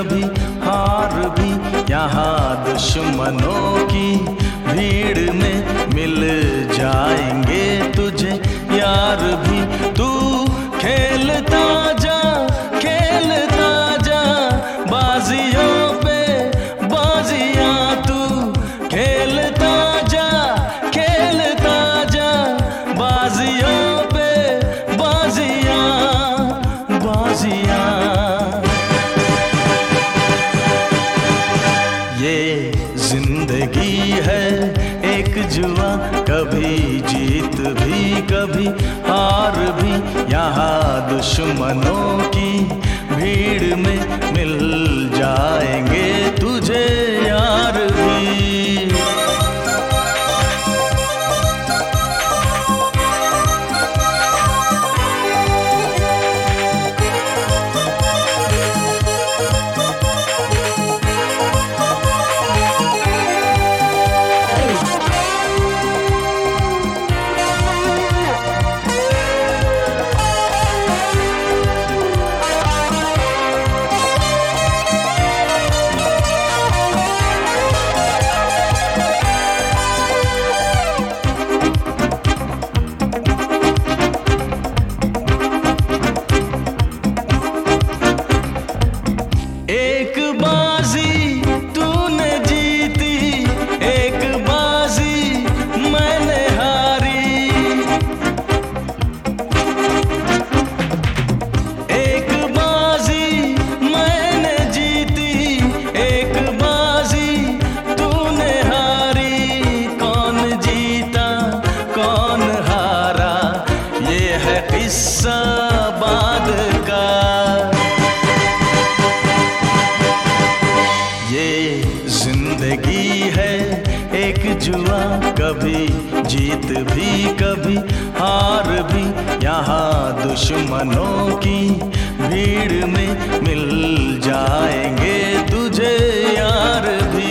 कभी हार भी यहाँ दुश्मनों की भीड़ में मिल जाएंगे तुझे यार भी। तू खेलता जा बाजियों पे बाजियां, तू खेलता जा बाजियों पे बाजियां। ये जिंदगी है एक जुआ, कभी जीत भी कभी हार भी यहाँ दुश्मनों की भीड़ में मिल जाएंगे तुझे यार भी। एक बाजी तूने जीती, एक बाजी मैंने हारी। एक बाजी मैंने जीती, एक बाजी तूने हारी। कौन जीता कौन हारा, ये है किस्सा बाद का। ये जिंदगी है एक जुआ, कभी जीत भी कभी हार भी यहाँ दुश्मनों की भीड़ में मिल जाएंगे तुझे यार भी।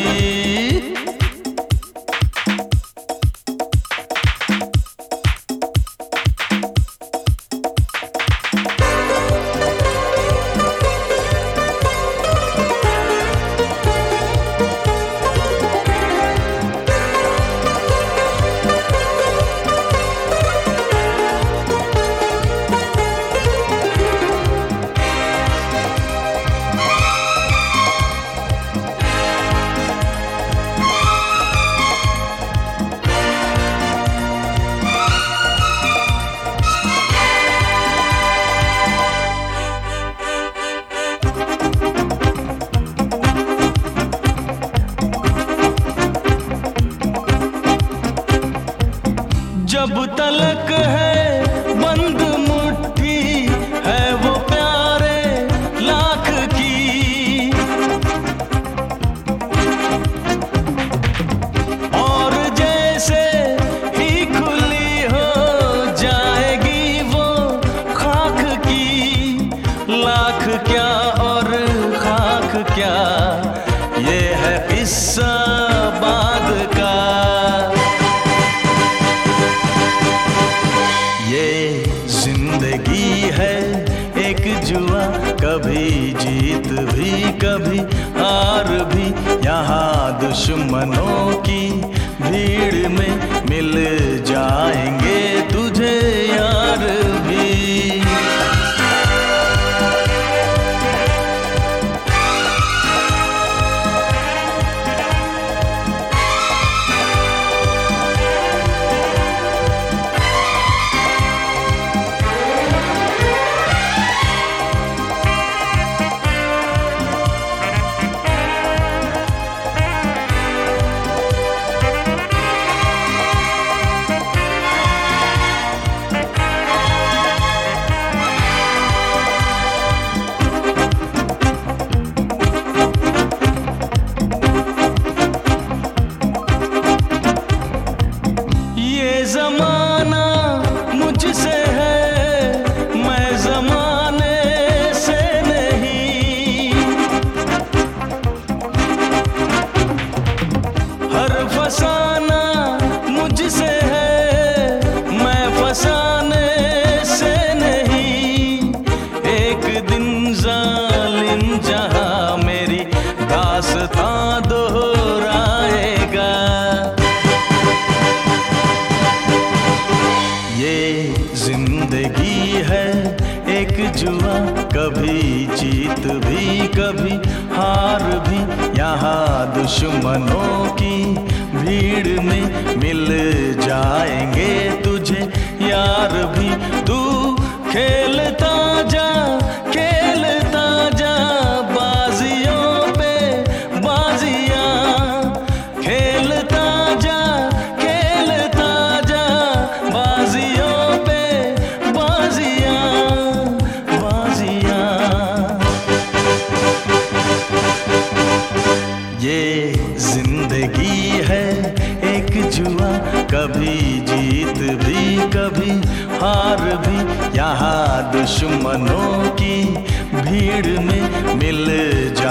जब तलक है बंद मुट्ठी है वो प्यारे लाख की, और जैसे ही खुली हो जाएगी वो खाक की। लाख क्या और खाक क्या, ये है किस्सा बाद का। ये जिंदगी है एक जुआ, कभी जीत भी कभी हार भी यहाँ दुश्मनों की भीड़ में मिल जाएंगे तुझे यार भी। दुश्मनों की भीड़ में मिल जाएंगे तुझे यार भी। तू खेलता जा बाजियों पे बाजियां, खेलता जा बाजियों पे बाजियां। ये जिंदगी है एक जुआ, कभी जीत भी कभी हार भी। यहाँ दुश्मनों की भीड़ में मिल